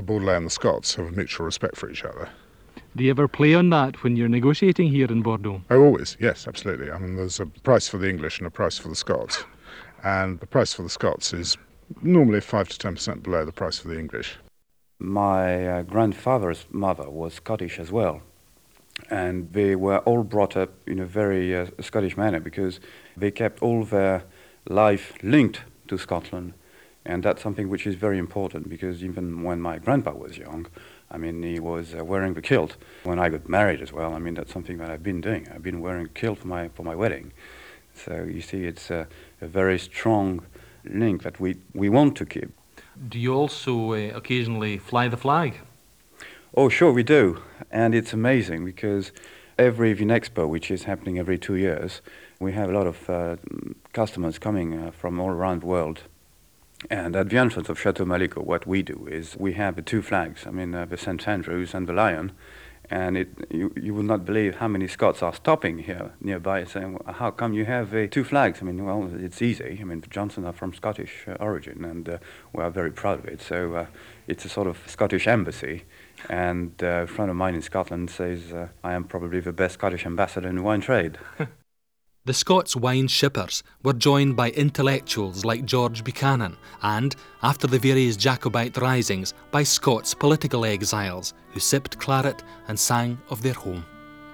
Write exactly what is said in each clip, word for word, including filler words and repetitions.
the Bordelais and the Scots have a mutual respect for each other. Do you ever play on that when you're negotiating here in Bordeaux? Oh, always, yes, absolutely. I mean, there's a price for the English and a price for the Scots. And the price for the Scots is normally five to ten percent below the price for the English. My uh, grandfather's mother was Scottish as well. And they were all brought up in a very uh, Scottish manner because they kept all their life linked to Scotland. And that's something which is very important because even when my grandpa was young, I mean, he was uh, wearing the kilt. When I got married as well, I mean, that's something that I've been doing. I've been wearing a kilt for my for my wedding. So you see, it's a, a very strong link that we, we want to keep. Do you also uh, occasionally fly the flag? Oh, sure, we do. And it's amazing because every Vinexpo, which is happening every two years, we have a lot of uh, customers coming uh, from all around the world. And at the entrance of Chateau Malico, what we do is we have the two flags, I mean, uh, the Saint Andrews and the Lion. And it, you, you would not believe how many Scots are stopping here nearby saying, well, how come you have uh, two flags? I mean, well, it's easy. I mean, the Johnsons are from Scottish uh, origin, and uh, we are very proud of it. So uh, it's a sort of Scottish embassy. And uh, a friend of mine in Scotland says, uh, I am probably the best Scottish ambassador in the wine trade. The Scots wine shippers were joined by intellectuals like George Buchanan and, after the various Jacobite risings, by Scots political exiles who sipped claret and sang of their home.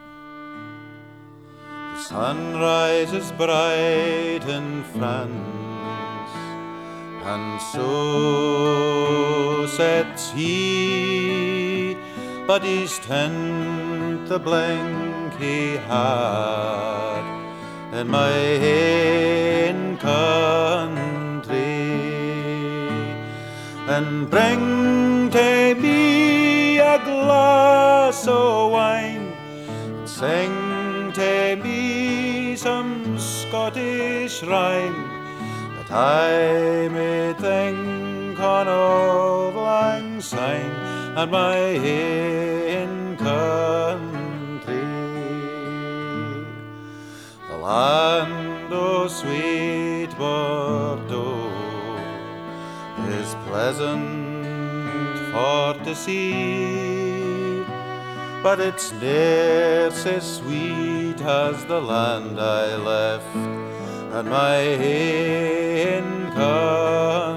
The sun rises bright in France, and so sets he, but his tent the blank he had in my ain country, and bring to me a glass of wine, and sing to me some Scottish rhyme, that I may think on old lang syne and my ain country. Land o' sweet Bordeaux is pleasant for to see, but it's ne'er so sweet as the land I left and my ain country.